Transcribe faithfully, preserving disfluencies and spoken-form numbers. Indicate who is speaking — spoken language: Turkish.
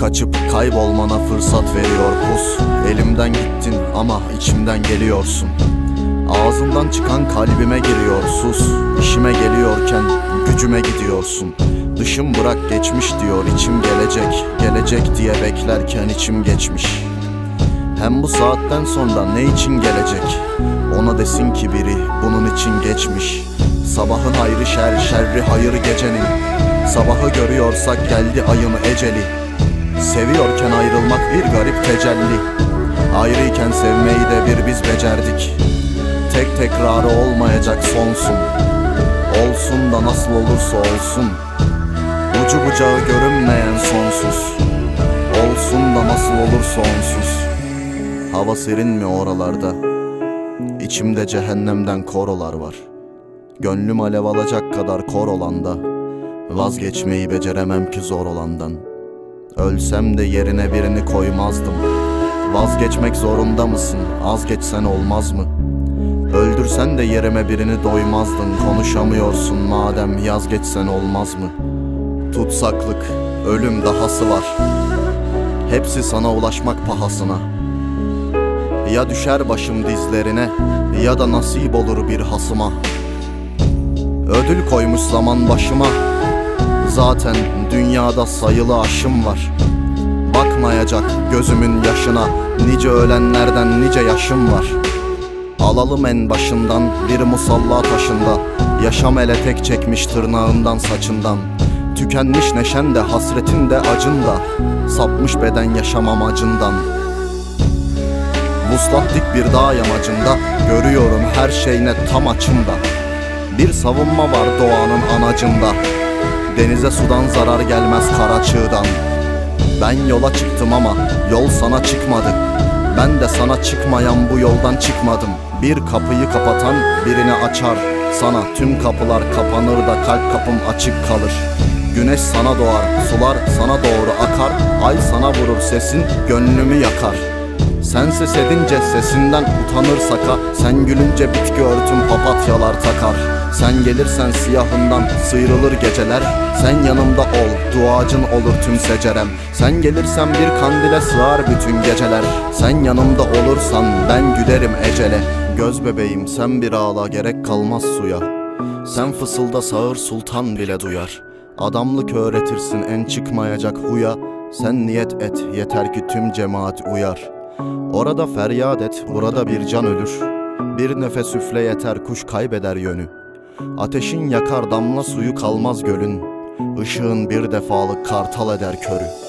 Speaker 1: Kaçıp kaybolmana fırsat veriyor pus. Elimden gittin ama içimden geliyorsun. Ağzından çıkan kalbime giriyor sus. İşime geliyorken gücüme gidiyorsun. Dışım bırak geçmiş diyor içim gelecek. Gelecek diye beklerken içim geçmiş. Hem bu saatten sonra ne için gelecek? Ona desin ki biri bunun için geçmiş. Sabahın hayrı şer, şerri hayır gecenin. Sabahı görüyorsak geldi ayın eceli. Seviyorken ayrılmak bir garip tecelli. Ayrıyken sevmeyi de bir biz becerdik. Tek tekrarı olmayacak sonsun. Olsun da nasıl olursa olsun. Ucu bucağı görünmeyen sonsuz. Olsun da nasıl olursa onsuz. Hava serin mi oralarda? İçimde cehennemden korolar var. Gönlüm alev alacak kadar kor olanda. Vazgeçmeyi beceremem ki zor olandan. Ölsem de yerine birini koymazdım. Vazgeçmek zorunda mısın? Az geçsen olmaz mı? Öldürsen de yerime birini doymazdın. Konuşamıyorsun madem yaz geçsen olmaz mı? Tutsaklık, ölüm dahası var. Hepsi sana ulaşmak pahasına. Ya düşer başım dizlerine, ya da nasip olur bir hasıma. Ödül koymuş zaman başıma. Zaten dünyada sayılı aşım var. Bakmayacak gözümün yaşına. Nice ölenlerden nice yaşım var. Alalım en başından bir musalla taşında. Yaşam ele tek çekmiş tırnağından saçından. Tükenmiş neşen de hasretin de acın da. Sapmış beden yaşam amacından. Vuslat dik bir dağ yamacında. Görüyorum her şey net tam açımda. Bir savunma var doğanın anacında. Denize sudan zarar gelmez kara çığdan. Ben yola çıktım ama yol sana çıkmadı. Ben de sana çıkmayan bu yoldan çıkmadım. Bir kapıyı kapatan birini açar. Sana tüm kapılar kapanır da kalp kapım açık kalır. Güneş sana doğar, sular sana doğru akar. Ay sana vurur sesin, gönlümü yakar. Sen ses edince sesinden utanırsak ha. Sen gülünce bitki örtüm papatyalar takar. Sen gelirsen siyahından sıyrılır geceler. Sen yanımda ol, duacın olur tüm secerem. Sen gelirsen bir kandile sığar bütün geceler. Sen yanımda olursan ben gülerim ecele. Göz bebeğim sen bir ağla gerek kalmaz suya. Sen fısılda sağır sultan bile duyar. Adamlık öğretirsin en çıkmayacak huya. Sen niyet et yeter ki tüm cemaat uyar. Orada feryat et, burada bir can ölür. Bir nefes üfle yeter kuş kaybeder yönü. Ateşin yakar damla suyu kalmaz gölün. Işığın bir defalık kartal eder körü.